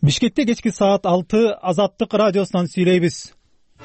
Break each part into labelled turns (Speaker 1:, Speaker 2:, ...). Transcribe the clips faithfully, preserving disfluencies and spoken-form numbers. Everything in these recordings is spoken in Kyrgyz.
Speaker 1: Бишкекте кечки саат алты Азаттык радиосунан сүйлөйбүз.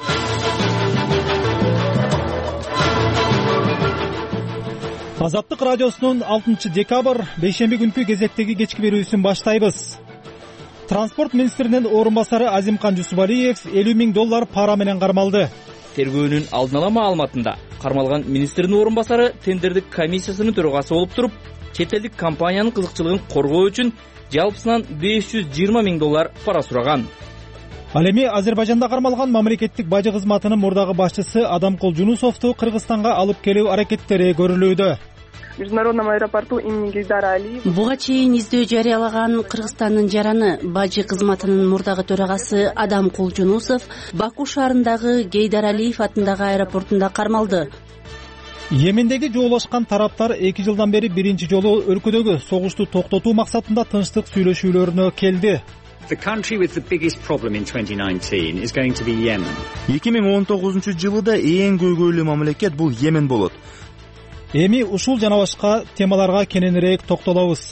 Speaker 1: Азаттык радиосунун алтынчы декабрь бейшемби күнкү кезектеги кечки берүүсүн баштайбыз. Транспорт министринин орун басары Азимкан Жусупалиев элүү миң доллар пара менен кармалды.
Speaker 2: Тергөөнүн алдын ала маалыматында кармалган министрдин орун басары тендердик комиссиясынын төрагасы болуп туруп, чет элдик компаниянын кызыкчылыгын коргоо үчүн жалпысынан беш жүз жыйырма миң доллар пара сураган.
Speaker 1: Ал эми Азербайжанда кармалган мамлекеттик бажы кызматынын мурдагы башчысы Адамкул Жунусовду Кыргызстанга алып келүү аракеттери көрүлүүдө.
Speaker 3: В международном аэропорту имени Гейдара Алиева
Speaker 4: буга чейин издөө жарыялаган Кыргызстандын жараны бажы кызматынын мурдагы төрагасы Адамкул Жунусов Баку шаарындагы Гейдар Алиев атындагы аэропортунда кармалды.
Speaker 1: Йемендеги жоолашкан тараптар эки жылдан бери биринчи жолу өлкөдөгү согушту токтотуу максатында тынчтык сүйлөшүүлөрүнө келди.
Speaker 5: эки миң он тогузунчу жылыда эң көйгөйлүү мамлекет бул Йемен болот.
Speaker 1: Эми ушул жана башка темаларга кененирээк токтолобуз.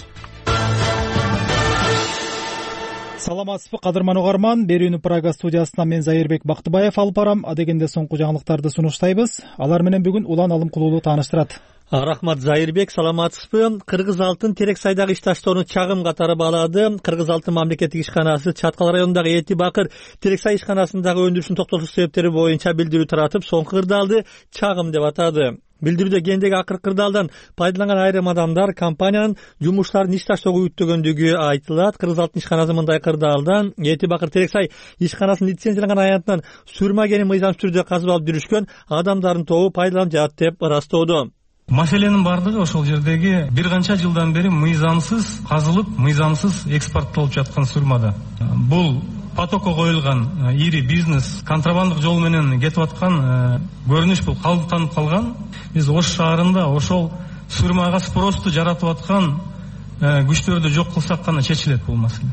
Speaker 1: Саламатсызбы кадырман угарман, берүүнү Прага студиясынан мен Зайырбек Бактыбаев алып барам. Адегенде соңку жаңылыктарды сунуштайбыз. Алар менен бүгүн Улан Алымкулуулу тааныштырат.
Speaker 6: Рахмат Зайырбек, саламатсызбы? Кыргыз алтын терек сайдагы ишташторуну чагым катары баалады. Кыргыз алтын мамлекеттик ишканасы Чаткал районундагы Эти Бакыр терек сай ишканасындагы өндүрүшүн токтотуш себептери боюнча билдирүү таратып, соңку кырдаалды чагым деп атады. Билдирүүдө кендеги акыркы кырдаалдан пайдаланган айрым адамдар компаниянын жумуштарын иш таштоого үттөгөндүгү айтылат. Кыргыз алтын ишканасы мындай кырдаалдан Эти Бакыр терек сай ишканасынын лицензияланган аянтынан сүрмө кенин мыйзамсыз түрдө казып алып жүрүшкөн адамдардын тобу пайдаланып жатат деп ырастоодо.
Speaker 7: Маселенин бардыгы ошол жердеги бир канча жылдан бери мыйзамсыз казылып, мыйзамсыз экспорттолуп жаткан сүрмада. Бул потокко коюлган ири бизнес контрабандык жол менен кетип аткан көрүнүш бул калдыктанып калган. Биз Ош шаарында ошол сүрмага спросту жаратып аткан күчтөрдү жок кылсак гана чечилет бул маселе.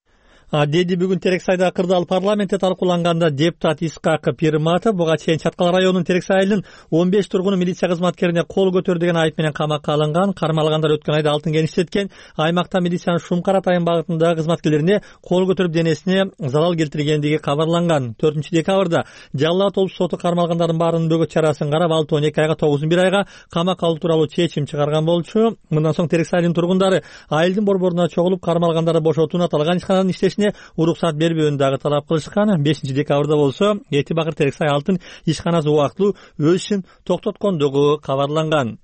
Speaker 6: Деди бүгүн терек сайдагы кырдаал парламентте талкууланганда депутат Исхак Пирматов буга чейин Чаткал районунун терек сайынын он беш тургуну милиция кызматкерине кол көтөрдү деген айып менен камакка алынган. Кармалгандар өткөн айда алтын кен иштеткен. Аймакта милициянын Шумкара Атайын багытындагы кызматкерлерине кол көтөрүп денесине залал келтиргендиги кабарланган. төртүнчү декабрда Жалал Толуп соту кармалгандардын баарынын бөгөт чарасын карап, алты он эки айга тогуз бир айга камакка алуу тууралуу чечим чыгарган болчу. Мындан соң терек сайынын тургундары айылдын борборуна чогулуп кармалгандарды бошотууну, аталган ишкананын иштешине уруксат бербөөнү дагы талап кылышкан. бешинчи декабрда болсо Эти Бакыр терек сай алтын ишканасы убактылуу өз ишин токтоткондугу кабарланган.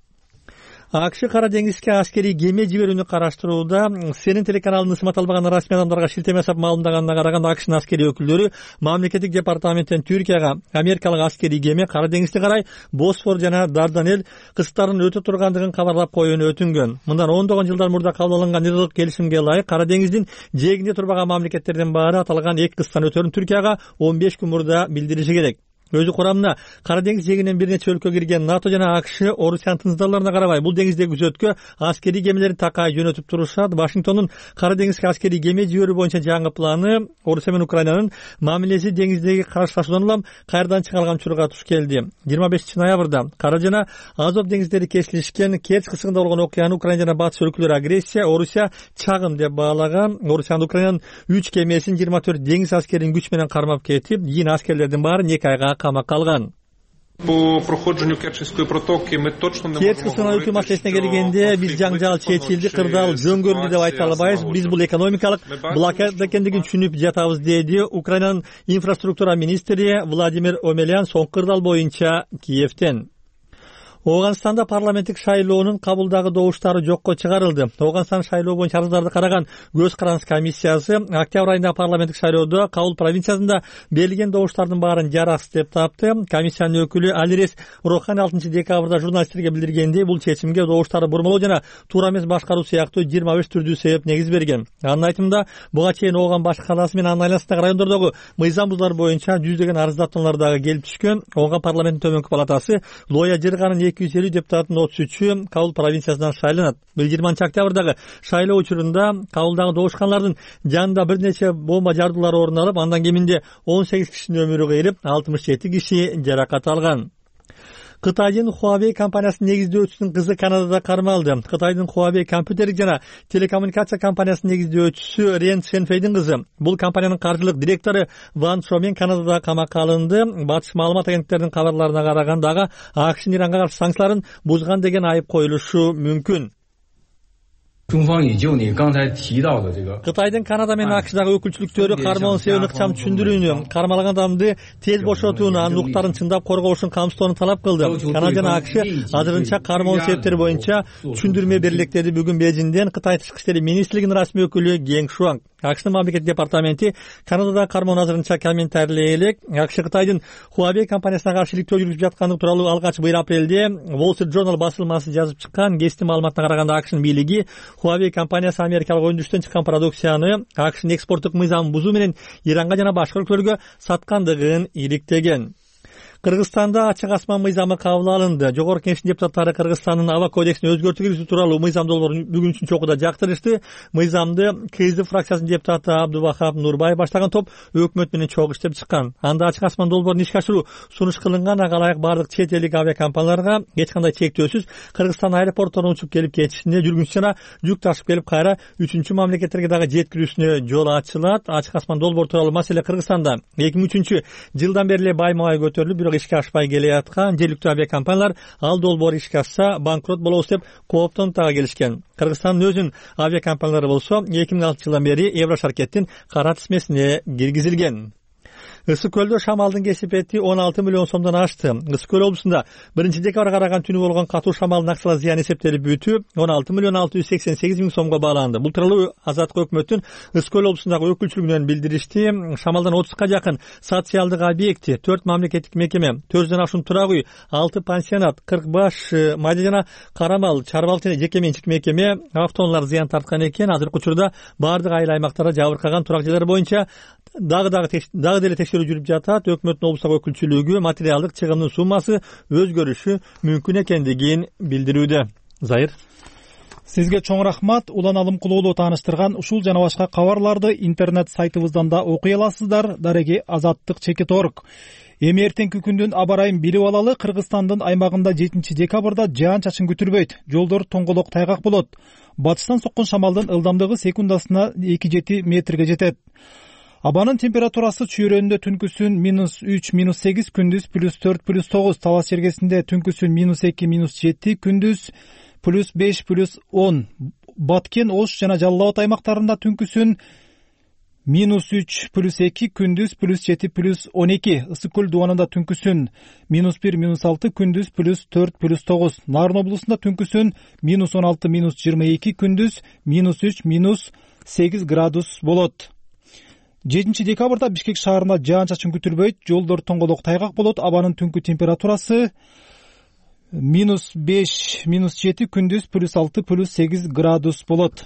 Speaker 6: АКШ Кара деңизге аскерий кеме жиберүүнү караштырууда. Сенин телеканалынын ысмат албаган расмий адамдарга шилтеме жасап маалымдаганына караганда, АКШнын аскерий өкүлдөрү мамлекеттик департаменттен Түркияга америкалык аскерий кеме Кара деңизди карай Босфор жана Дарданель кыстарынын өтө тургандыгын кабарлап коюуну өтүнгөн. Мындан ондогон жылдар мурда кабыл алынган эролук келишимге ылайык Кара деңиздин жээгинде турбаган мамлекеттердин баары аталган эки кыстан өтөрүн Түркияга он беш күн мурда билдириши керек. Өзү курамына Кара деңиз жээгинен бир нече өлкө кирген НАТО жана АКШ Орусиянын тынчсыздарларына карабай бул деңиздеги күзөткө аскерий кемелерин такай жөнөтүп турушат. Вашингтондун Кара деңизге аскерий кеме жиберүү боюнча жаңы планы Орусия менен Украинанын мамилеси деңиздеги карышташуудан улам кайрадан чыңалган учурга туш келди. жыйырма бешинчи ноябрда Кара жана Азов деңиздери кесилишкен Керчь кысыгында болгон окуяны Украина жана батыш өлкөлөрү агрессия, Орусия чагым деп баалаган. Орусиянын Украинанын үч кемесин жыйырма төрт деңиз аскерин күч менен кармап кетип, кийин аскерлердин баарын эки айга камакка алган. Керчь кысынан өтүү маселесине келгенде биз жаңжал чечилди, кырдаал жөнгөрүлдү деп айта албайбыз. Биз бул экономикалык блокада экендигин түшүнүп жатабыз, деди Украинанын инфраструктура министри Владимир Омелян соңку кырдаал боюнча Киевтен. Оганстанда парламенттик шайлоонун кабылдагы добуштары жокко чыгарылды. Оганстан шайлоо боюнча арыздарды караган көз карандысыз комиссиясы октябрь айында парламенттик шайлоодо Кабул провинциясында берилген добуштардын баарын жараксыз деп тапты. Комиссиянын өкүлү Алирес Рохан алтынчы декабрда журналисттерге билдиргендей, бул чечимге добуштарды бурмалоо жана туура эмес башкаруу сыяктуу жыйырма беш түрдүү себеп негиз берген. Анын айтымында, буга чейин Оган баш калаасы менен анын айланасындагы райондордогу мыйзам бузуулар боюнча жүздөгөн арыздатуулар дагы келип түшкөн. Оган парламенттин төмөнкү палатасы Лоя Жырганын эки жүз элүү депутаттын отуз үчү Кабул провинциясынан шайланат. Бул жыйырманчы октябрдагы шайлоо учурунда Кабулдагы добушканлардын жанында бир нече бомба жардуулары орун алып, андан кеминде он сегиз кишинин өмүрү кыйылып, алтымыш жети киши жаракат алган. Кытайдын Huawei компаниясынын негиздөөчүсүнүн кызы Канадада кармалды. Кытайдын Huawei компьютердик жана телекоммуникация компаниясынын негиздөөчүсү Рен Цзенфейдин кызы. Бул компаниянын каржылык директору Ван Шомен Канадада камакка алынды. Батыш маалымат агенттиктеринин кабарларына караганда АКШнын Иранга каршы санкцияларын бузган деген айып коюлушу мүмкүн. Кытайдын Канада менен АКШдагы өкүлчүлүктөрү кармоонун себебин ыкчам түшүндүрүүнү, кармалган адамды тез бошотууну, анын укуктарын чындап коргоо үчүн камсыздоону талап кылды. Канада жана АКШ азырынча кармоонун себептери боюнча түшүндүрмө берилек, деди бүгүн Бейжиңден Кытай тышкы иштери министрлигинин расмий өкүлү Генг Шуанг. АКШнын мамлекеттик департаменти Канадада кармоон азырынча комментарийлей элек. АКШ Кытайдын Huawei компаниясына каршы иликтөө жүргүзүп жаткандыгы тууралуу алгач быйыл апрелде Wall Street Journal басылмасы жазып чыккан. Кесиптин маалыматына караганда АКШнын бийлиги Huawei компаниясы Америкалык өндүрүштөн чыккан продукцияны АКШнын экспорттук мыйзамын бузуу менен Иранга жана башка өлкөлөргө саткандыгын иликтеген. Кыргызстанда ачык асман мыйзамы кабыл алынды. Жогорку Кеңештин депутаттары Кыргызстандын аба кодексине өзгөртүү киргизүү тууралуу мыйзам долбоорун бүгүн үчүнчү окууда жактырышты. Мыйзамды КСДП фракциясынын депутаты Абдувахап Нурбай баштаган топ өкмөт менен чогуу иштеп чыккан. Анда ачык асман долбоорун ишке ашыруу сунуш кылынган, ага ылайык бардык чет элдик авиакомпанияларга эч кандай чектөөсүз Кыргызстан аэропортторуна учуп келип кетишине, жүргүнчү жана жүк ташып келип кайра үчүнчү мамлекеттерге дагы жеткирүүсүнө жол ачылат. Ачык асман долбоору тууралуу маселе Кыргызстанда эки миң үчүнчү жылдан бери эле байма-бай көтөрүлүп, ишке ашпай келаткан. Жергиликтүү авиакомпаниялар ал долбоор ишке ашса банкрот болобуз деп кооптонуп дагы келишкен. Кыргызстандын өзүнүн авиакомпаниялары болсо эки миң алтынчы жылдан бери Еврошаркеттин кара тизмесине киргизилген. Ысык көлдө шамалдын кесипети он алты миллион сомдон ашты. Ысык көл облусунда биринчи декабрга караган түнү болгон катуу шамалдын акчалык зыян эсептелип бүтүп, он алты миллион алты жүз сексен сегиз миң сомго бааланды. Бул тууралуу Азаттык өкмөттүн Ысык көл облусундагы өкүлчүлүгүнөн билдиришти. Шамалдан отузга жакын социалдык объекти, төрт мамлекеттик мекеме, төрт жүздөн ашуун турак үй, алты пансионат, кырк баш майда жана карамал, чарбалык жана жеке менчик мекеме, автоунаалар зыян тарткан экен. Азыркы учурда бардык айыл аймактарда жабыркаган турак жайлар боюнча дагы дагы дагы деле текшерүү жүрүп жатат. Өкмөттүн облустагы өкүлчүлүгү материалдык чыгымдын суммасы өзгөрүшү мүмкүн экендигин билдирүүдө. Зайыр,
Speaker 1: сизге чоң рахмат. Улан Алымкулуулу тааныштырган ушул жана башка кабарларды интернет сайтыбыздан да окуй аласыздар. Дареги азаттык чекит точка орг. Эми эртеңки күндүн аба ырайын билип алалы. Кыргызстандын аймагында жетинчи декабрда жаан чачын күтүлбөйт. Жолдор тоңголок тайгак болот. Батыштан соккон шамалдын ылдамдыгы секундасына эки жети метрге жетет. Абанын температурасы чүйрөндө түнкүсүн минус үч, минус сегиз, күндүз плюс төрт, плюс тогуз, Талас жергесинде түнкүсүн минус эки, минус жети, күндүз плюс беш, плюс он. Баткен, Ош жана Жалал Абад аймактарында түнкүсүн минус үч, плюс эки, күндүз плюс жети, плюс он эки. Ысык көл дубанында түнкүсүн минус бир, минус алты, күндүз плюс төрт, плюс тогуз. Нарын облусунда түнкүсүн минус он алты, минус жыйырма эки, күндүз минус үч, минус сегиз градус болот. жетинчи декабрда Бишкек шаарында жаан чачын күтүлбөйт. Жолдор тоңголок тайгак болот. Абанын түнкү температурасы минус беш, минус жети, күндүз плюс алты, плюс сегиз градус болот.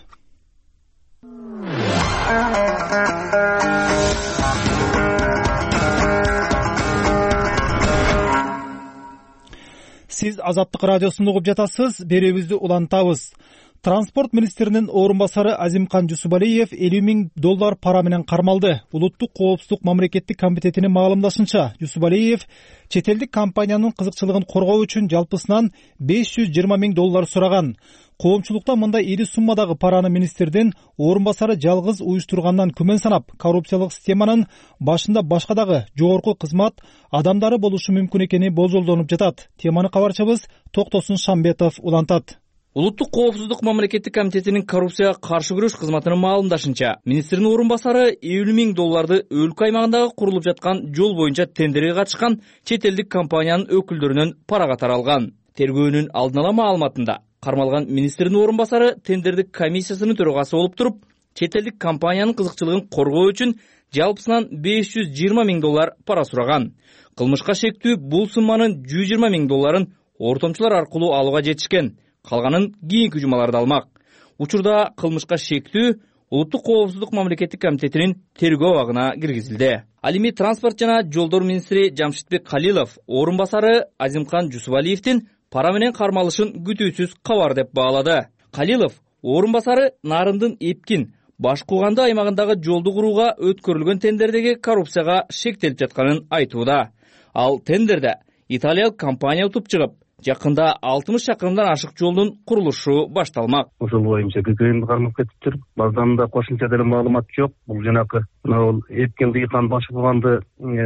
Speaker 1: Сиз Азаттык радиосун угуп жатасыз. Берүүбүздү улантабыз. Транспорт министринин орун басары Азимкан Жусубалиев элүү миң доллар пара менен кармалды. Улуттук коопсуздук мамлекеттик комитетинин маалымдашынча, Жусубалиев чет элдик компаниянын кызыкчылыгын коргоо үчүн жалпысынан беш жүз жыйырма миң доллар сураган. Коомчулукта мындай ири суммадагы параны министрдин орун басары жалгыз уюштургандан күмөн санап, коррупциялык системанын башында башка дагы жогорку кызмат адамдары болушу мүмкүн экени болжолдонуп жатат. Теманы кабарчыбыз Токтосун Шамбетов улантат.
Speaker 2: Улуттук коопсуздук мамлекеттик комитетинин коррупцияга каршы күрөш кызматынын маалымдашынча, министрдин орун басары элүү миң долларды өлкө аймагындагы курулуп жаткан жол боюнча тендерге катышкан чет элдик компаниянын өкүлдөрүнөн пара катары алган. Тергөөнүн алдын ала маалыматында кармалган министрдин орун басары тендердик комиссиясынын төрагасы болуп туруп, чет элдик компаниянын кызыкчылыгын коргоо үчүн жалпысынан беш жүз жыйырма миң доллар пара сураган. Кылмышка шектүү бул сумманын жүз жыйырма миң долларын ортомчулар аркылуу алууга жетишкен. Калганын кийинки жумаларда алмак. Учурда кылмышка шектүү Улуттук коопсуздук мамлекеттик комитетинин тергөө абагына киргизилди. Ал эми транспорт жана жолдор министри Жамшитбек Калилов орун басары Азимкан Жусубалиевдин пара менен кармалышын күтүүсүз кабар деп баалады. Калилов орун басары Нарындын Эпкин Баш Кууганды аймагындагы жолду курууга өткөрүлгөн тендердеги коррупцияга шектелип жатканын айтууда. Ал тендерде италиялык компания утуп чыгып, жакында алтымыш чакырымдан ашык жолдун курулушу башталмак.
Speaker 8: Ошол боюнча көкөйүндү кармап кетиптир. Базарында кошумча деле маалымат жок. Бул жанакы мына эпкен дыйкан башкалганды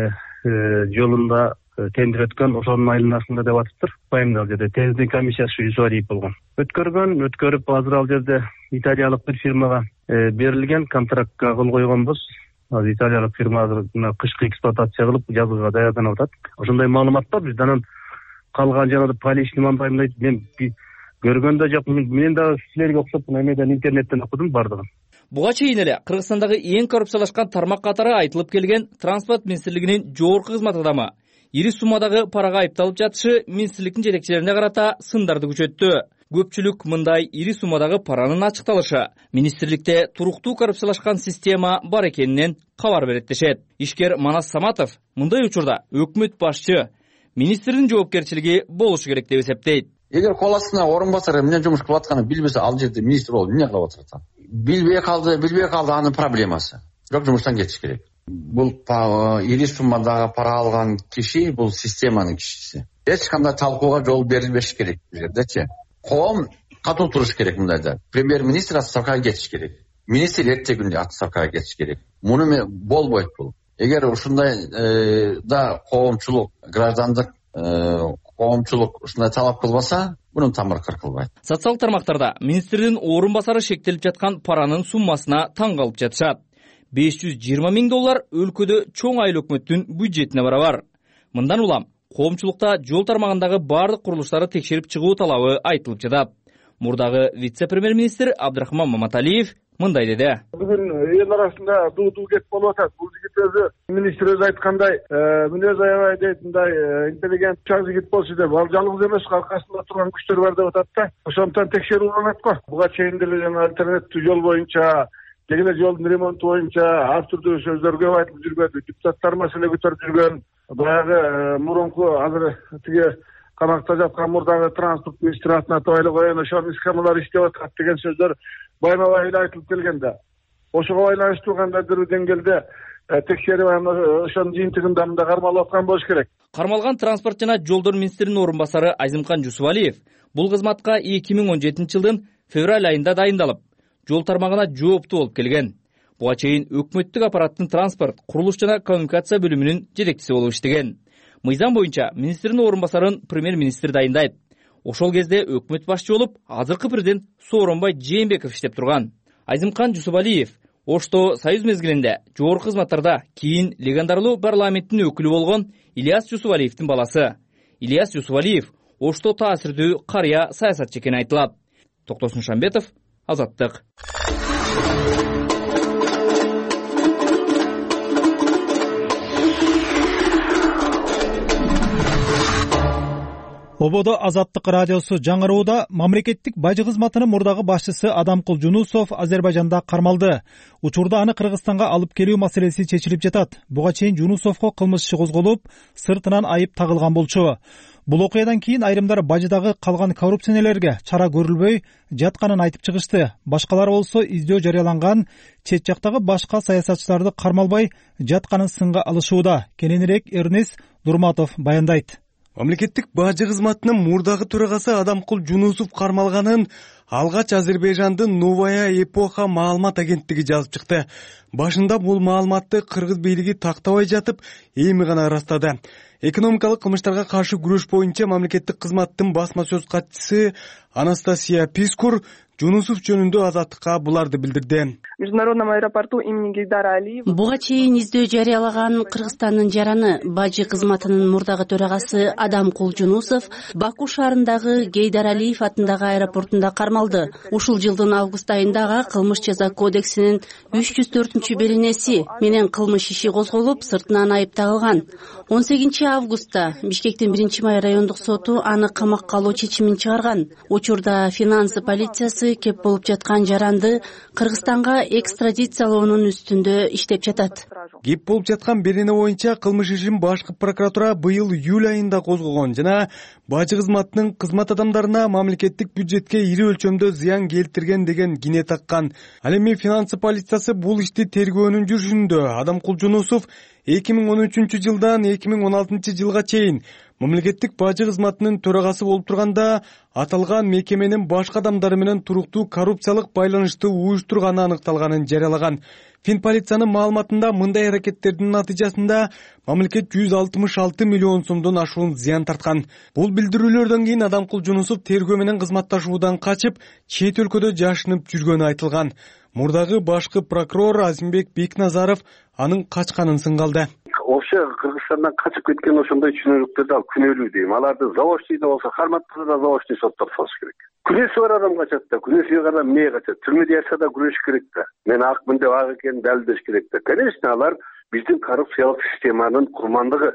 Speaker 8: жолунда тендер өткөн, ошонун айланасында деп атыптыр. Байымдал жерде тездик комиссиясы Юсуалиев болгон. Өткөргөн, өткөрүп азыр ал жерде италиялык бир фирмага берилген, контрактка кол койгонбуз. Азыр италиялык фирма азыр кышкы эксплуатация кылып жазгыга даярданып атат. Ошондой маалымат бар бизде. Анан калган жанагы поличный мандайымдайт. Мен көргөндө жок, мен дагы силерге окшоп эмеден интернеттен окудум бардыгын.
Speaker 2: Буга чейин эле Кыргызстандагы эң коррупциялашкан тармак катары айтылып келген Транспорт министрлигинин жогорку кызмат адамы ири суммадагы парага айыпталып жатышы министрликтин жетекчилерине карата сындарды күчөттү. Көпчүлүк мындай ири суммадагы паранын ачыкталышы министрликте туруктуу коррупциялашкан система бар экенинен кабар берет дешет. Ишкер Манас Саматов мындай учурда өкмөт башчы министрдин жоопкерчилиги болушу керек деп эсептейт.
Speaker 9: Эгер кол астына орун басары эмне жумуш кылып атканын билбесе, ал жерде министр болуп эмне кылып атат? Билбей калды, билбей калды, анын проблемасы. Бирок жумуштан кетиш керек. Бул ири суммадагы пара алган киши бул системанын кишиси. Эч кандай талкууга жол берилбеш керек бул жердечи. Коом катуу туруш керек мындайда. Премьер-министр отставкага кетиш керек. Министр эртеги күндө отставкага кетиш керек. Муну болбойт бул. Эгер ушундай да коомчулук, граждандык коомчулук ушундай талап кылбаса, мунун тамыры кыркылбайт.
Speaker 2: Социалдык тармактарда министрдин орун басары шектелип жаткан паранын суммасына таң калып жатышат. беш жүз жыйырма миң доллар өлкөдө чоң айыл өкмөттүн бюджетине барабар. Мындан улам коомчулукта жол тармагындагы бардык курулуштарды текшерип чыгуу талабы айтылып жатат. Мурдагы вице-премьер-министр Абдрахман Маматалиев мындай деди.
Speaker 10: Бүгүн эл арасында дуу-дуу кеп болуп атат. Бул жигит өзү министр өзү айткандай, мүнөз аябай дейтиндай интеллигент чак жигит болчу деп, ал жалгыз эмес, аркасында турган күчтөр бар деп атат да. Ошондон текшерүү болот го. Буга чейин деле жана альтернативдүү жол боюнча, дегеле жолдун ремонту боюнча ар түрдүү сөздөр көп айтылып жүргөн, депутаттар маселе көтөрүп жүргөн, баягы мурунку азыр тиги камакта жаткан мурдагы транспорт министри атына табайлы коен ошонун схемалары иштеп атат деген сөздөр байма-бай эле айтылып келген да. Ошого байланыштуу кандайдыр деңгээлде текшерип ошонун жыйынтыгында мында кармалып аткан болуш керек.
Speaker 2: Кармалган транспорт жана жолдор министринин орун басары Азимкан Жусупалиев бул кызматка эки миң он жетинчи жылдын февраль айында дайындалып, жол тармагына жооптуу болуп келген. Буга чейин өкмөттүк аппараттын транспорт, курулуш жана коммуникация бөлүмүнүн жетекчиси болуп иштеген. Мыйзам боюнча министрдин орун басарын премьер-министр дайындайт. Ошол кезде өкмөт башчы болуп, азыркы президент Сооронбай Жээнбеков иштеп турган. Азимкан Жусупалиев Ошто Союз мезгилинде жогорку кызматтарда кийин легендарлуу парламенттин өкүлү болгон Ильяс Жусупалиевдин баласы. Ильяс Жусупалиев Ошто таасирдүү карыя саясатчы экени айтылат. Токтосун Шамбетов, Азаттык.
Speaker 1: Ободо Азаттык радиосу жаңырууда мамлекеттик бажы кызматынын мурдагы башчысы Адамкул Жунусов Азербайжанда кармалды. Учурда аны Кыргызстанга алып келүү маселеси чечилип жатат. Буга чейин Жунусовго кылмыш иши козголуп, сыртынан айып тагылган болчу. Бул окуядан кийин айрымдар бажыдагы калган коррупционерлерге чара көрүлбөй жатканын айтып чыгышты. Башкалар болсо издөө жарыяланган чет жактагы башка саясатчыларды кармалбай жатканын сынга алышууда. Кененирээк Эрнис Дурматов баяндайт.
Speaker 11: Мамлекеттик бажы кызматынын мурдагы төрагасы Адамкул Жунусов кармалганын алгач Азербайжандын Новая Эпоха маалымат агенттиги жазып чыкты. Башында бул маалыматты кыргыз бийлиги тактабай жатып, эми гана ырастады. Экономикалык кылмыштарга каршы күрөш боюнча мамлекеттик кызматтын басма сөз катчысы Анастасия Пискур Жунусов жөнүндө Азаттыкка буларды билдирди.
Speaker 3: В международном аэропорту имени Гейдара Алиева
Speaker 4: Буга чейин издөө жарыялаган Кыргызстандын жараны бажы кызматынын мурдагы төрагасы Адамкул Жунусов Баку шаарындагы Гейдар Алиев атындагы аэропортунда кармалды. Ушул жылдын август айында кылмыш жаза кодексинин үч жүз төртүнчү беренеси менен кылмыш иши козголуп, сыртынан айып тагылган. он сегизинчи августта Бишкектин биринчи май райондук соту аны камакка алуу чечимин чыгарган. Учурда финансы полициясы кеп болуп жаткан жаранды Кыргызстанга экстрадициялоонун үстүндө иштеп жатат.
Speaker 11: Кеп болуп жаткан берене боюнча кылмыш ишин башкы прокуратура быйыл июль айында козгогон жана бажы кызматынын кызмат адамдарына мамлекеттик бюджетке ири өлчөмдө зыян келтирген деген кине таккан. Ал эми финансы полициясы бул ишти тергөөнүн жүрүшүндө. Адамкул Жунусов эки миң он үчүнчү жылдан эки миң он алтынчы жылга чейин мамлекеттик бажы кызматынын төрагасы болуп турганда аталган мекеменин башка адамдары менен туруктуу коррупциялык байланышты уюштурганы аныкталганын жарыялаган. Финполициянын маалыматында мындай аракеттердин натыйжасында мамлекет жүз алтымыш алты миллион сомдон ашуун зыян тарткан. Бул билдирүүлөрдөн кийин Адамкул Жунусов тергөө менен кызматташуудан качып, чет өлкөдө жашынып жүргөнү айтылган. Мурдагы башкы прокурор Азимбек Бекназаров анын качканын сынгалды.
Speaker 12: Вообще Кыргызстандан качып кеткен ошондой чүнөлүктөрдү ал күнөөлүү дейм. Аларды заочный да болсо, карматта да заочный соттор салыш керек. Күнөөсү бар адам качат да, күнөөсү бар адам эмне качат? Түрмөдө жашаса да күрөш керек да. Мен акмын деп ак экенин далилдеш керек да. Конечно, алар биздин коррупциялык системанын курмандыгы.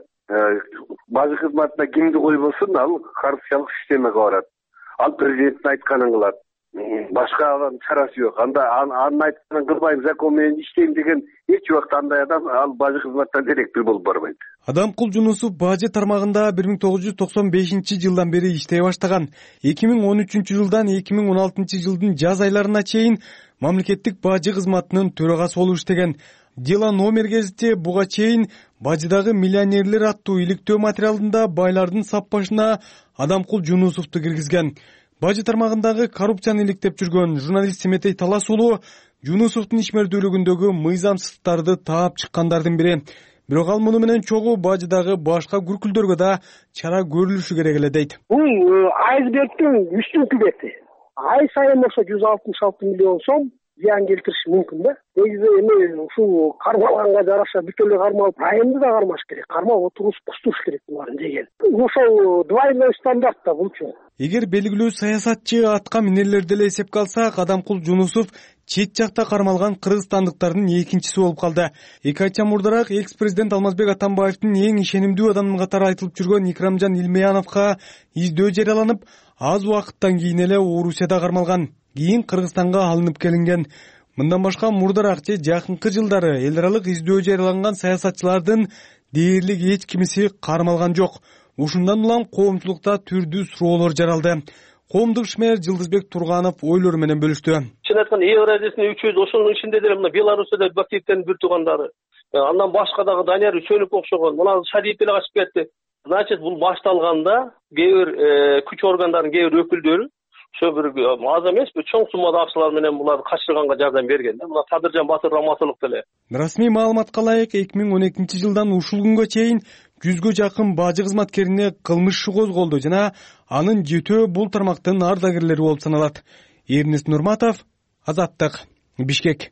Speaker 12: Бажы кызматына кимди койбосун, ал коррупциялык системага барат. Ал президенттин айтканын кылат. Башка чарасы жок. Анда анын айтканын кылбайм, закон менен иштейм деген эч убакта андай адам ал бажы кызматтан директор болуп барбайт.
Speaker 11: Адамкул Жунусов бажы тармагында бир миң тогуз жүз токсон бешинчи жылдан бери иштей баштаган. эки миң он үчүнчү жылдан эки миң он алтынчы жылдын жаз айларына чейин мамлекеттик бажы кызматынын төрагасы болуп иштеген. Дела номер гезити буга чейин бажыдагы миллионерлер аттуу иликтөө материалында байлардын саппашына Адамкул Жунусовду киргизген. Бажы тармагындагы коррупцияны иликтеп жүргөн журналист Семетей Талас уулу Жунусовдун ишмердүүлүгүндөгү мыйзамсыздыктарды таап чыккандардын бири. Бирок ал муну менен чогуу бажыдагы башка күркүлдөргө да чара көрүлүшү керек эле дейт.
Speaker 13: Бул айсбергдин үстүнкү бети. Ай сайын болсо жүз алтымыш алты миллион сом зыян келтириши мүмкүн да. Негизи эми ушул кармалганга жараша бүт эле кармалып, айымды да кармаш керек. Кармап отуруп кустуш керек буларын деген. Ошол двойной стандарт да булчу.
Speaker 11: Эгер белгилүү саясатчы атка минерлерди эле эсепке алсак, Адамкул Жунусов чет жакта кармалган кыргызстандыктардын экинчиси болуп калды. эки айча мурдараак экс-президент Алмазбек Атамбаевдин эң ишенимдүү адамынын катары айтылып жүргөн Икрамжан Илмеяновго издөө жарыяланып, аз убакыттан кийин эле Орусияда кармалган. Кийин Кыргызстанга алынып келинген. Мындан башка мурдараак же жакынкы жылдары эл аралык издөө жарыяланган саясатчылардын дээрлик эч кимиси кармалган жок. Ушундан улам коомчулукта түрдүү суроолор жаралды. Коомдук ишмер Жылдызбек Турганов ойлору менен бөлүштү.
Speaker 14: Чын айтканда Евразиясынын үчөөдө ошонун ичинде деле мына Белоруссияда Бакиевдин бир туугандары, андан башка дагы Данияр Үчөнүк окшогон, мына Шарип эле качып кетти. Значит, бул башталганда кээ бир күч органдарынын кээ бир өкүлдөрү ошо бир аз эмес, бир чоң суммада акчалар менен буларды качырганга жардам берген да. Мына Кадыржан Батыр Раматуллов деле.
Speaker 11: Расмий маалыматка ылайык эки миң он экинчи жылдан ушул күнгө чейин жүзгө жакын бажы кызматкерине кылмыш иши козголду жана анын жетөө бул тармактын ардагерлери болуп саналат. Эрнест Нурматов, Азаттык, Бишкек.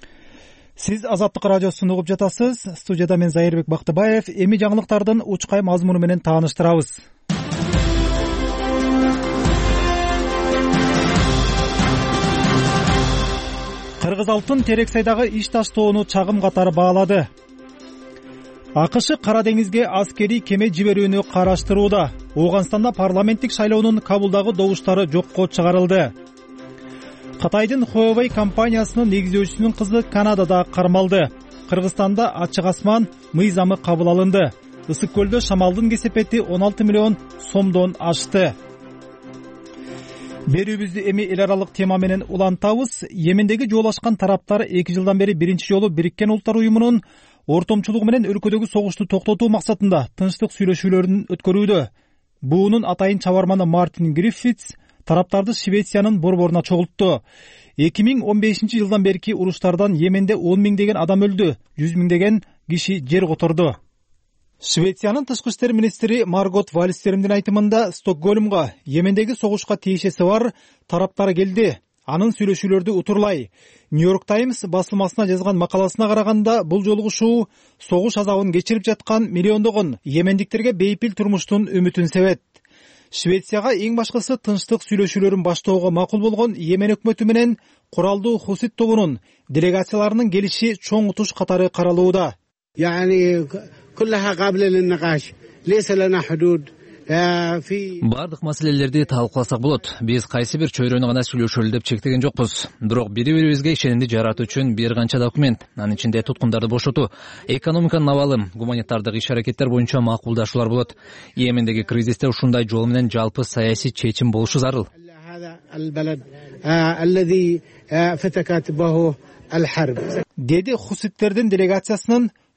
Speaker 1: Сиз Азаттык радиосун угуп жатасыз. Студияда мен Зайырбек Бактыбаев. Эми жаңылыктардын учкай мазмуну менен тааныштырабыз. Кыргыз алтын Терексайдагы иш таштоону чагым катары баалады. АКШ Кара деңизге аскерий кеме жиберүүнү караштырууда. Ооганстанда парламенттик шайлоонун Кабулдагы добуштары жокко чыгарылды. Кытайдын Huawei компаниясынын негиздөөчүсүнүн кызы Канадада кармалды. Кыргызстанда ачык асман мыйзамы кабыл алынды. Ысык көлдө шамалдын кесепети он алты миллион сомдон ашты. Берүүбүздү эми эл аралык тема менен улантабыз. Йемендеги жоолашкан тараптар эки жылдан бери биринчи жолу Бириккен Улуттар уюмунун ортомчулугу менен өлкөдөгү согушту токтотуу максатында тынчтык сүйлөшүүлөрүн өткөрүүдө. Буунун атайын чабарманы Мартин Гриффитс тараптарды Швециянын борборуна чогултту. эки миң он бешинчи жылдан берки уруштардан Йеменде он миңдеген адам өлдү, жүз миңдеген киши жер которду. Швециянын тышкы иштер министри Маргот Вальстермдин айтымында Стокгольмго Йемендеги согушка тиешеси бар тараптар келди. Анын сүйлөшүүлөрдү утурлай. Нью-Йорк Таймс басылмасына жазган макаласына караганда, бул жолугушуу согуш азабын кечирип жаткан миллиондогон йемендиктерге бейпил турмуштун үмүтүн себет. Швецияга эң башкысы тынчтык сүйлөшүүлөрүн баштоого макул болгон Йемен өкмөтү менен куралдуу Хусит тобунун делегацияларынын келиши чоң утуш катары каралууда.
Speaker 15: يعني كلها قابلة للنقاش ليس لنا حدود
Speaker 16: Бардык маселелерди талкууласак болот. Биз кайсы бир чөйрөнү гана сүйлөшөлү деп чектеген жокпуз. Бирок бири-бирибизге ишенимди жаратуу үчүн бир канча документ, анын ичинде туткундарды бошотуу, экономиканын абалым, гуманитардык иш-аракеттер боюнча макулдашуулар болот. Йемендеги кризисте ушундай жол менен жалпы саясий чечим болушу зарыл.
Speaker 1: Деди Хуситтердин делегациясынын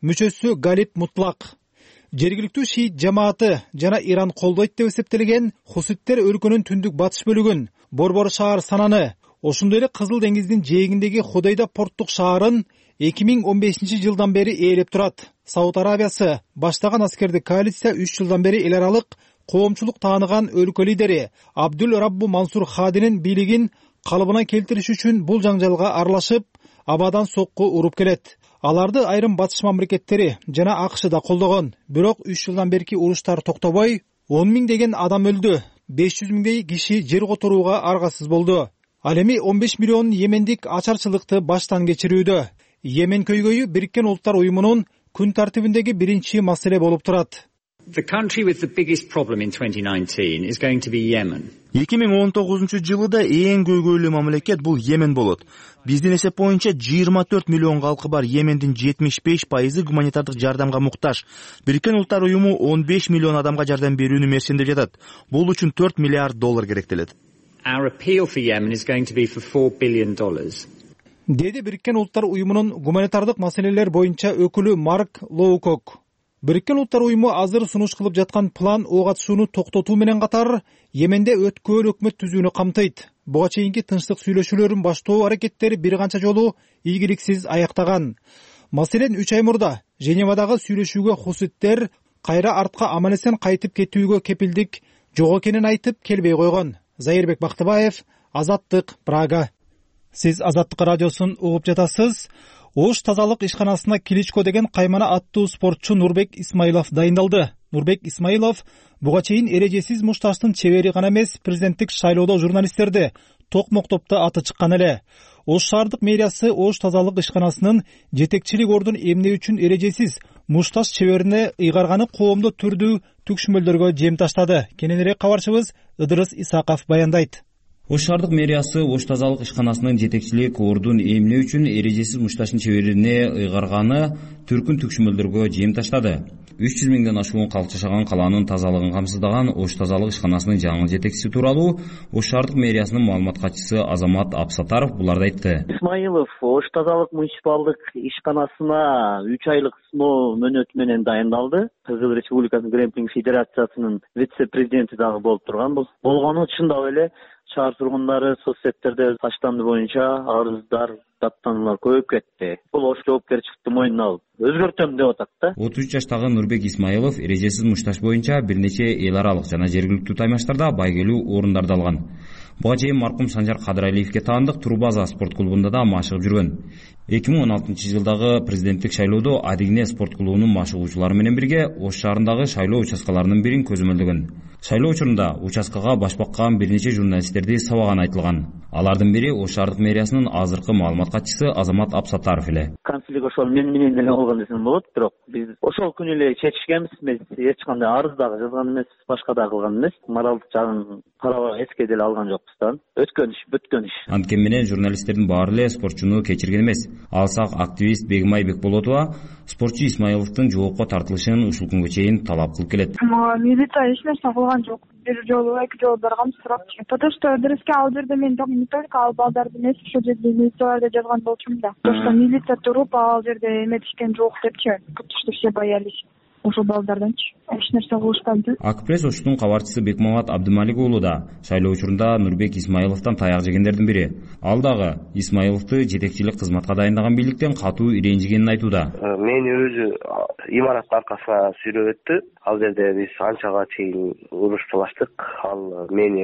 Speaker 1: мүчөсү Галип Мутлак. Жергиликтүү шиит жамааты жана Иран колдойт деп эсептелген хуситтер өлкөнүн түндүк батыш бөлүгүн, Борбор шаар Сананы, ошондой эле Кызыл деңиздин жээгиндеги Худайда порттук шаарын эки миң он бешинчи жылдан бери ээлеп турат. Сауд Арабиясы баштаган аскердик коалиция үч жылдан бери эл аралык коомчулук тааныган өлкө лидери Абдул Раббу Мансур Хадинин бийлигин калыбына келтириш үчүн бул жаңжалга аралашып, абадан сокку уруп келет. Аларды айрым батыш мамлекеттери жана АКШ да колдогон. Бирок үч жылдан берки уруштар токтобой, он миң деген адам өлдү, беш жүз миңдей киши жер которууга аргасыз болду. Ал эми он беш миллион йемендик ачарчылыкты баштан кечирүүдө. Йемен көйгөйү Бириккен Улуттар уюмунун күн тартибиндеги биринчи маселе болуп турат.
Speaker 17: The country with the biggest problem in twenty nineteen is going to be Yemen.
Speaker 5: эки миң он тогузунчу жылыда эң көйгөйлүү мамлекет бул Йемен болот. Биздин эсеп боюнча жыйырма төрт миллион калкы бар Йемендин жетимиш беш пайызы гуманитардык жардамга муктаж. Бириккен Улуттар уюму он беш миллион адамга жардам берүүнү мерсиндеп жатат. Бул үчүн төрт миллиард доллар керектелет.
Speaker 17: Our appeal for Yemen is going to be for four billion dollars.
Speaker 1: Деди Бириккен Улуттар уюмунун гуманитардык маселелер боюнча өкүлү Марк Лоукок. Бириккен Улуттар уюму азыр сунуш кылып жаткан план ок атышууну токтотуу менен катар Йеменде өткөөл өкмөт түзүүнү камтыйт. Буга чейинки тынчтык сүйлөшүүлөрүн баштоо аракеттери бир канча жолу ийгиликсиз аяктаган. Маселен үч ай мурда Женевадагы сүйлөшүүгө хуситтер кайра артка аман-эсен кайтып кетүүгө кепилдик жок экенин айтып келбей койгон. Зайырбек Бактыбаев, Азаттык, Прага. Сиз Азаттык радиосун угуп жатасыз. Ош тазалык ишканасына Кличко деген каймана аттуу спортчу Нурбек Исмаилов дайындалды. Нурбек Исмаилов буга чейин эрежесиз мушташтын чебери гана эмес, президенттик шайлоодо журналисттерди токмоктоп аты чыккан эле. Ош шаардык мэриясы Ош тазалык ишканасынын жетекчилик ордун эмне үчүн эрежесиз мушташ чеберине ыйгарганы коомдо түрдүү түкшүмөлдөргө жем таштады. Кененирээк кабарчыбыз Ыдырыс Исаков баяндайт.
Speaker 18: Ош шаардык мэриясы Ош тазалык ишканасынын жетекчилик ордун эмне үчүн эрежесиз мушташтын чеберине ыйгарганы түркүн түкшүмөлдөргө жем таштады. үч жүз миңден ашуун калк жашаган калаанын тазалыгын камсыздаган Ош тазалык ишканасынын жаңы жетекчиси тууралуу Ош шаардык мэриясынын маалымат катчысы Азамат Апсатаров буларды айтты.
Speaker 19: Исмаилов Ош тазалык муниципалдык ишканасына үч айлык сыноо мөөнөтү менен дайындалды. Кыргыз Республикасынын Грэмплинг Федерациясынын вице-президенти дагы болуп турган. Бул болгону чындап эле шаар тургундары соц сеттерде таштанды боюнча арыздар, даттануулар көбөйүп кетти. Бул Ош жоопкерчиликти мойнуна алып өзгөртөм деп атат да.
Speaker 18: отуз үч жаштагы Нурбек Исмаилов эрежесиз мушташ боюнча бир нече эл аралык жана жергиликтүү таймаштарда байгелүү орундарды алган. Буга чейин маркум Санжар Кадыралиевге таандык Турбаза спорт клубунда да машыгып жүргөн. эки миң он алтынчы жылдагы президенттик шайлоодо Адигне спорт клубунун машыгуучулары менен бирге Ош шаарындагы шайлоо участкаларынын бирин көзөмөлдөгөн. Шайлоо учурунда участкага баш баккан бир нече журналисттерди сабаган айтылган. Алардын бири Ош шаардык мэриясынын азыркы маалымат катчысы Азамат Апсатаров эле.
Speaker 19: Конфликт ошол мен менен эле болгон десем болот, бирок биз ошол күнү эле чечишкенбиз. Биз эч кандай арыз дагы жазган эмес, башка да кылган эмес. Моралдык жагын карабак эске деле алган жокпуз да. Өткөн иш, бүткөн иш.
Speaker 18: Анткени менен журналисттердин баары эле спортчуну кечирген эмес. Алсак активист Бегимай Бекболотова спортчу Исмаиловдун жоопко тартылышын ушул күнгө чейин талап кылып келет.
Speaker 20: Милиция эч нерсе кылган жок. Бир жолу, эки жолу баргам сурапчы. Потому что дырыска ал жерде мен не только ал балдарды эмес, ошол жерде милицияларда жазган болчумун да. Потому что милиция туруп ал жерде эметишкен жок депчи. Күтүштү, все боялись. Ошол балдарданчы эч нерсе кылышпады.
Speaker 18: Акпресс Оштун кабарчысы Бекмамат Абдымалик уулу да шайлоо учурунда Нурбек Исмаиловдон таяк жегендердин бири. Ал дагы Исмаиловду жетекчилик кызматка дайындаган бийликтен катуу иренжигенин айтууда.
Speaker 21: Мени өзү имараттын аркасына сүйрөп өттү. Ал жерде биз анчага чейин уруш талаштык. Ал мени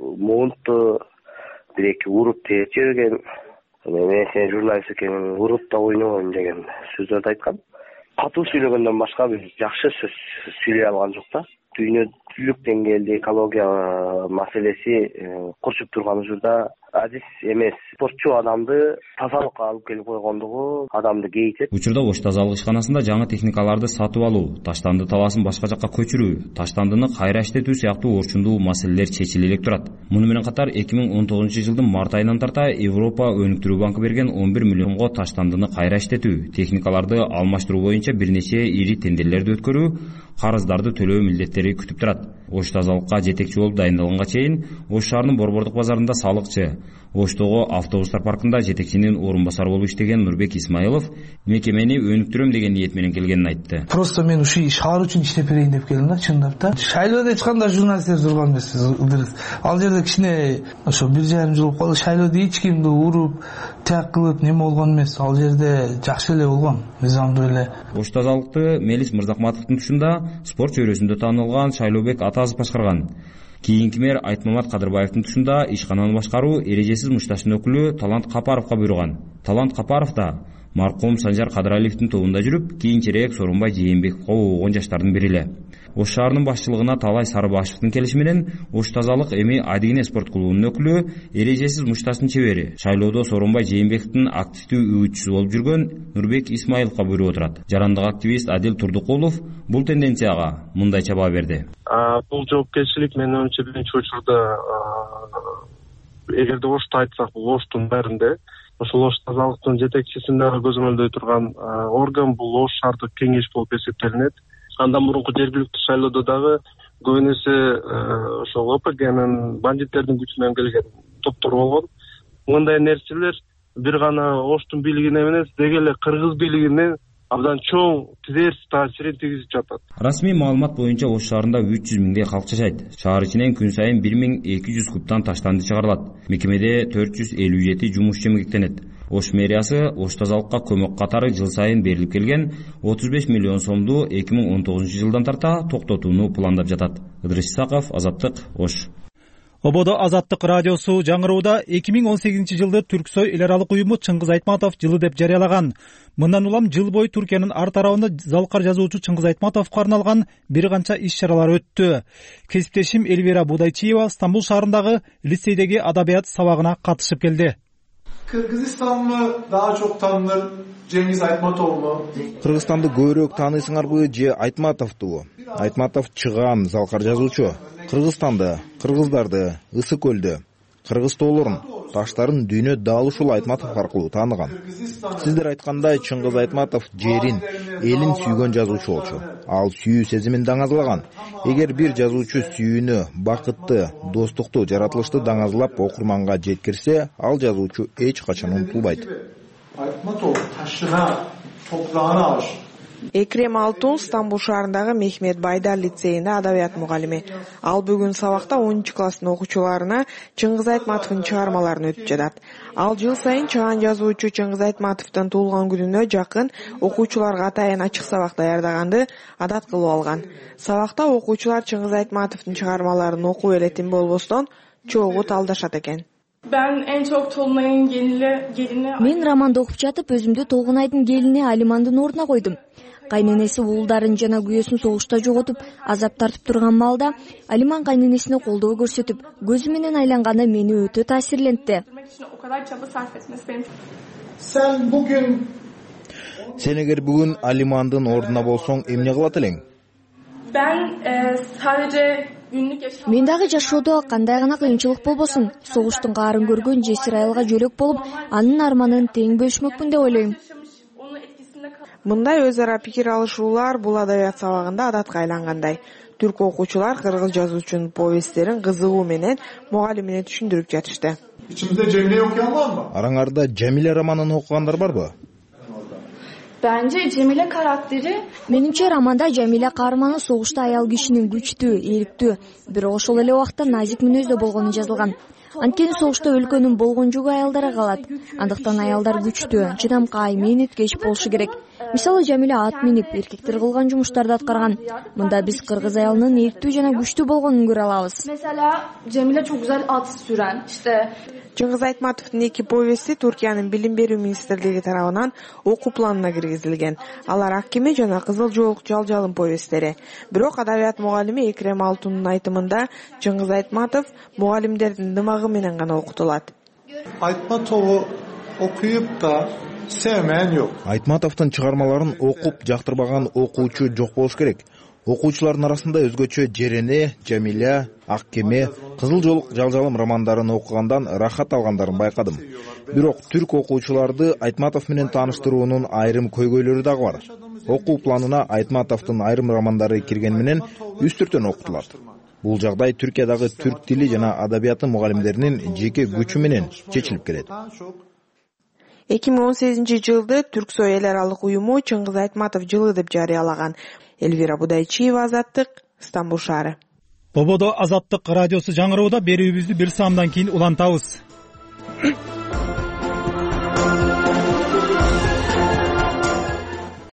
Speaker 21: монту бир-эки уруп тээп жиберген. Мен сен журналист экениң, уруп да ойногон деген сөздөрдү айткан. Катуу сүйлөгөндөн башка биз жакшы сөз сүйлөй алган жок да. Дүйнөлүк деңгээлде экология маселеси курчуп турган учурда азиз эмес. Спортчу адамды тазалыкка алып келип койгондугу адамды кейитет.
Speaker 18: Учурда Ош тазалык ишканасында жаңы техникаларды сатып алуу, таштанды талаасын башка жакка көчүрүү, таштандыны кайра иштетүү сыяктуу орчундуу маселелер чечиле элек турат. Муну менен катар эки миң он тогузунчу жылдын март айынан тарта Европа өнүктүрүү банкы берген он бир миллионго таштандыны кайра иштетүү, техникаларды алмаштыруу боюнча бир нече ири тендерлерди өткөрүү, карыздарды төлөө милдеттери күтүп турат. Ош тазалыкка жетекчи болуп дайындалганга чейин Ош шаарынын Борбордук базарында салыкчы, Оштогу автобустар паркында жетекчинин орун басары болуп иштеген Нурбек Исмаилов мекемени өнүктүрөм деген ниет менен келгенин айтты.
Speaker 7: Просто мен ушул шаар үчүн иштеп берейин деп келдим да, чындап да. Шайлоодо эч кандай журналисттер турган эмес, Ыдырыс. Ал жерде кичине ошо бир жарым жыл болуп калды. Шайлоодо эч кимди уруп, тяк кылып неме болгон эмес. Ал жерде жакшы эле болгон, мыйзамдуу эле.
Speaker 18: Ош тазалыкты Мелис Мырзахматовдун тушунда спорт чөйрөсүндө таанылган Шайлообек Атазов башкарган. Кийинки мэр Айтмамат Кадырбаевдин тушунда ишкананы башкаруу эрежесиз мушташтын өкүлү Талант Капаровго буйруган. Талант Капаров да маркум Санжар Кадыралиевдин тобунда жүрүп, кийинчерээк Сооронбай Жээнбековго болгон жаштардын бири эле. Ош шаарынын башчылыгына Талай Сарыбашевдин келиши менен Ош тазалык эми Адигине спорт клубунун өкүлү, эрежесиз мушташтын чебери, шайлоодо Сооронбай Жээнбековдун активдүү үгүтчүсү болуп жүргөн Нурбек Исмаиловго буйруп отурат. Жарандык активист Адил Турдукулов бул тенденцияга мындайча баа берди.
Speaker 22: Бул жоопкерчилик менин оюмча биринчи учурда эгерде Ошто айтсак, бул Оштун баарында ошол Ош тазалыктын жетекчисин дагы көзөмөлдөй турган орган бул Ош шаардык кеңеш болуп эсептелинет. Андан мурунку жергиликтүү шайлоодо дагы көбүнесе ошол О П Гнын бандиттердин күчү менен келген топтор болгон. Мындай нерселер бир гана Оштун бийлигине эмес, деги эле кыргыз бийлигине абдан чоң терс таасирин тийгизип жатат.
Speaker 18: Расмий маалымат боюнча Ош шаарында үч жүз миңдей калк жашайт. Шаар ичинен күн сайын бир миң эки жүз кубтан таштанды чыгарылат. Мекемеде төрт жүз элүү жети жумушчу эмгектенет. Ош мэриясы Ош тазалыкка көмөк катары жыл сайын берилип келген отуз беш миллион сомду эки миң он тогузунчу жылдан тарта токтотууну пландап жатат. Ыдырыс Исаков, Азаттык, Ош.
Speaker 1: Ободо Азаттык радиосу жаңырууда эки миң он сегизинчи жылды Түрксой эл аралык уюму Чыңгыз Айтматов жылы деп жарыялаган. Мындан улам жыл бою Түркиянын ар тарабында залкар жазуучу Чыңгыз Айтматовго арналган бир канча иш-чаралар өттү. Кесиптешим Эльвира Будайчиева Стамбул шаарындагы лицейдеги адабият сабагына катышып келди.
Speaker 23: Kırgızistan mı daha çok tanınır, Cengiz Aytmatov mu?
Speaker 5: Кыргызстанды көбүрөөк тааныйсыңарбы же Айтматовду? Айтматов чыган залкар жазуучу. Кыргызстанды, кыргыздарды, Ысык көлдү, кыргыз тоолорун, таштарын дүйнө дал ушул Айтматов аркылуу тааныган. Сиздер айткандай Чыңгыз Айтматов жерин, элин сүйгөн жазуучу болчу. Ал сүйүү сезимин даңазалаган. Эгер бир жазуучу сүйүүнү, бакытты, достукту, жаратылышты даңазалап окурманга жеткирсе, ал жазуучу эч качан унутулбайт.
Speaker 23: Aytmatov taşına, toprağına aşık.
Speaker 24: Экрем Алтун Стамбул шаарындагы Мехмет Байдар лицейинде адабият мугалими. Ал бүгүн сабакта онунчу класстын окуучуларына Чыңгыз Айтматовдун чыгармаларын өтүп жатат. Ал жыл сайын чыган жазуучу Чыңгыз Айтматовдун туулган күнүнө жакын окуучуларга атайын ачык сабак даярдаганды адат кылып алган. Сабакта окуучулар Чыңгыз Айтматовдун чыгармаларын окуп элетин болбостон чогуу талдашат экен.
Speaker 25: Ben en çok Tolunay'ın gelini, gelini...
Speaker 26: Мен романды окуп жатып, өзүмдү Толгунайдын келини Алимандын ордуна койдум. Кайненеси уулдарын жана күйөөсүн согушта жоготуп, азап тартып турган маалда Алиман кайненесине колдоо көрсөтүп, көзү менен айланганы мени өтө таасирлентти.
Speaker 23: Sen bugün...
Speaker 5: Сен эгер бүгүн Алимандын ордуна болсоң, эмне кылат элең?
Speaker 25: Ben e, sadece...
Speaker 26: Мен дагы жашоодо кандай гана кыйынчылык болбосун, согуштун каарын көргөн жесир айылга жөлөк болуп, анын арманын тең бөлүшмөкмүн деп ойлойм.
Speaker 24: Мындай өз ара пикир алышуулар бул адабият сабагында адатка айлангандай. Түрк окуучулар кыргыз жазуучунун повесттерин кызыгуу менен мугалимине түшүндүрүп жатышты.
Speaker 23: İçimizde Cemile'yi okuyan var mı?
Speaker 5: Араңарда Жамиле романын окугандар барбы?
Speaker 25: Bence Cemile karakteri...
Speaker 26: Менимче романда Жамиле каарманы согушта аял кишинин күчтүү, ийриктүү, бирок ошол эле убакта назик мүнөздө болгону жазылган. Анткени согушта өлкөнүн болгон жүгү аялдарга калат. Андыктан аялдар күчтүү, чыдамкай, мээниткеч болушу керек. Мисалы Жамиле ат минип, эркектер кылган жумуштарды аткарган. Мында биз кыргыз аялынын ийриктүү жана күчтүү болгонун көрө алабыз.
Speaker 25: Mesela Cemile çok güzel at süren, işte...
Speaker 24: Чыңгыз Айтматовдун эки повести Түркиянын билим берүү министрлиги тарабынан окуу планына киргизилген. Алар Ак кеме жана Кызыл жоолук жалжалым повесттери. Бирок адабият мугалими Экрем Алтундун айтымында Чыңгыз Айтматов мугалимдердин дымагы менен гана окутулат.
Speaker 23: Айтматову окуюп да sevmeyen yok.
Speaker 5: Айтматовдун чыгармаларын окуп жактырбаган окуучу жок болуш керек. Окуучулардын арасында өзгөчө Жерене, Жамиля, Ак кеме, Кызыл жоолук жалжалым романдарын окугандан рахат алгандарын байкадым. Бирок түрк окуучуларды Айтматов менен тааныштыруунун айрым көйгөйлөрү дагы бар. Окуу планына Айтматовдун айрым романдары кирген менен үстүртөн окутулат.
Speaker 2: Бул жагдай Түркиядагы түрк тили жана адабияты мугалимдеринин жеке күчү менен чечилип келет.
Speaker 24: эки миң он сегизинчи жылды Түрксой эл аралык уюму Чыңгыз Айтматов жылы деп жарыялаган. Элвира Будайчиева, Азаттык, Стамбул шаары.
Speaker 1: Бободо Азаттык радиосу жаңырууда берүүбүздү бир саамдан кийин улантабыз.